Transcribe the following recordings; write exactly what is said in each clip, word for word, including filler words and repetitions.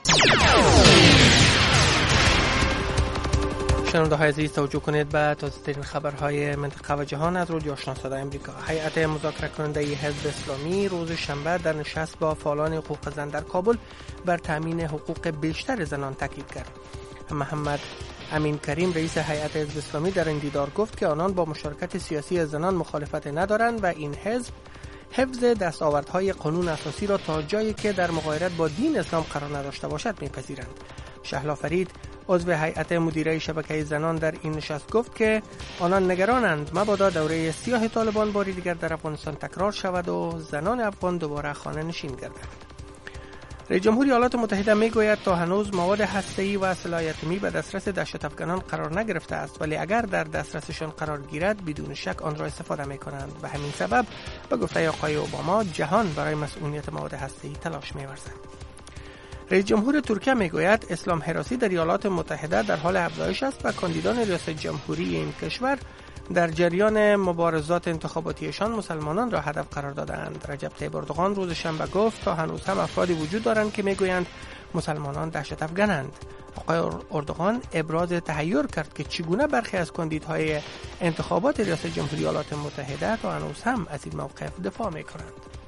شنونده های عزیز توجه کنید به تازه ترین خبرهای منطقه و جهان از رادیو آشنا صدای امریکا. هیئت مذاکره کننده حزب اسلامی روز شنبه در نشست با فعالان حقوق زن در کابل بر تامین حقوق بیشتر زنان تاکید کرد. محمد امین کریم رئیس هیئت حزب اسلامی در این دیدار گفت که آنان با مشارکت سیاسی زنان مخالفت ندارند و این حزب حفظ دستاوردهای قانون اساسی را تا جایی که در مغایرت با دین اسلام قرار نداشته باشد می‌پذیرند. شهلا فرید عضو هیئت مدیره شبکه زنان در این نشست گفت که آنان نگرانند مبادا دوره سیاه طالبان باری دیگر در افغانستان تکرار شود و زنان افغان دوباره خانه نشین گردند. رئیس جمهور ایالات متحده میگوید تا هنوز مواد هسته‌ای و سلاح اتمی به دسترس دهشت افغانان قرار نگرفته است، ولی اگر در دسترسشان قرار گیرد بدون شک آن را استفاده می‌کنند. به همین سبب به گفته آقای اوباما جهان برای مسئولیت مواد هسته‌ای تلاش می‌ورزد. رئیس جمهور ترکیه میگوید اسلام هراسی در ایالات متحده در حال افزایش است و کاندیدان ریاست جمهوری این کشور در جریان مبارزات انتخاباتیشان مسلمانان را هدف قرار دادند. رجب طیب اردوغان روز شنبه گفت تا هنوز هم افرادی وجود دارند که میگویند مسلمانان دهشت افغانند. آقای اردوغان ابراز تحیر کرد که چگونه برخی از کاندیدهای انتخابات ریاست جمهوری ایالات متحده تا هنوز هم از این موقف دفاع میکنند.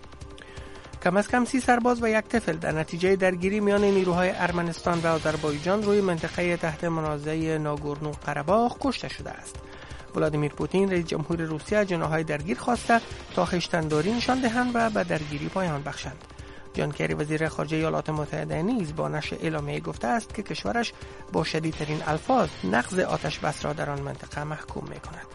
کم از کم سی سرباز و یک طفل در نتیجه درگیری میان نیروهای ارمنستان و آذربایجان روی منطقه تحت منازعه ناگورنو قره‌باخ کشته شده است. ولادیمیر پوتین رئیس جمهور روسیه جناح‌های درگیر خواسته تا خویشتن‌داری نشان دهند و به درگیری پایان بخشند. جان کری وزیر خارجه ایالات متحده نیز با نشر اعلامیه گفته است که کشورش با شدیدترین الفاظ نقض آتش بس را در آن منطقه محکوم می‌کند.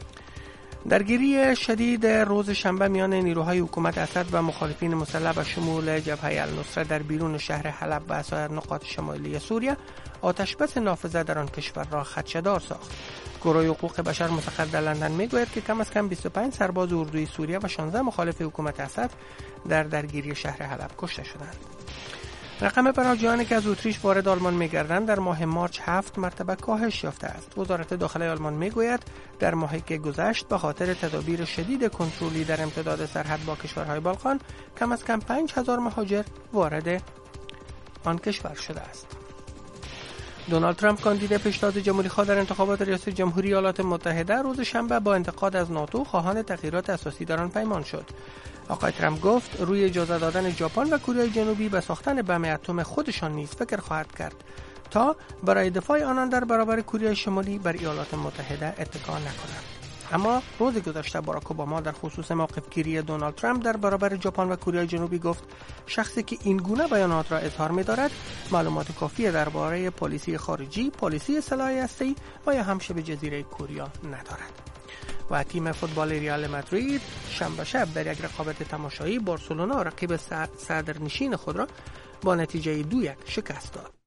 درگیری شدید روز شنبه میان نیروهای حکومت اسد و مخالفین مسلح به شمول جبهه النصره در بیرون شهر حلب و سایر نقاط شمالی سوریه آتش بس نافذه در آن کشور را خدشه‌دار ساخت. گروه حقوق بشر مستقر در لندن میگوید که کم از کم بیست و پنج سرباز اردوی سوریه و شانزده مخالف حکومت اسد در درگیری شهر حلب کشته شدند. رقم پناهجویانی که از اتریش وارد آلمان می‌گردند در ماه مارچ هفت مرتبه کاهش یافته است. وزارت داخلی آلمان میگوید در ماهی که گذشت به خاطر تدابیر شدید کنترلی در امتداد سرحد با کشورهای بالکان کم از کم پنج هزار مهاجر وارد آن کشور شده است. دونالد ترامپ کاندید پیشتاز جمهوری خواه در انتخابات ریاست جمهوری ایالات متحده روز شنبه با انتقاد از ناتو خواهان تغییرات اساسی در آن پیمان شد. آقای ترامپ گفت روی اجازه دادن ژاپن و کره جنوبی به ساختن بم اتم خودشان نیز فکر خواهد کرد تا برای دفاع آنان در برابر کره شمالی بر ایالات متحده اتکا نکنند. اما روز گذشته باراک اوباما در خصوص موقف گیری دونالد ترامپ در برابر ژاپن و کره جنوبی گفت شخصی که این گونه بیانات را اظهار می‌دارد معلومات کافی درباره پالیسی خارجی، پالیسی سلاح هسته‌ای و یا هم شبه جزیره کره ندارد. و تیم فوتبال ریال مادرید شنبه شب در یک رقابت تماشایی بارسلونا رقیب صدرنشین خود را با نتیجه دو یک شکست داد.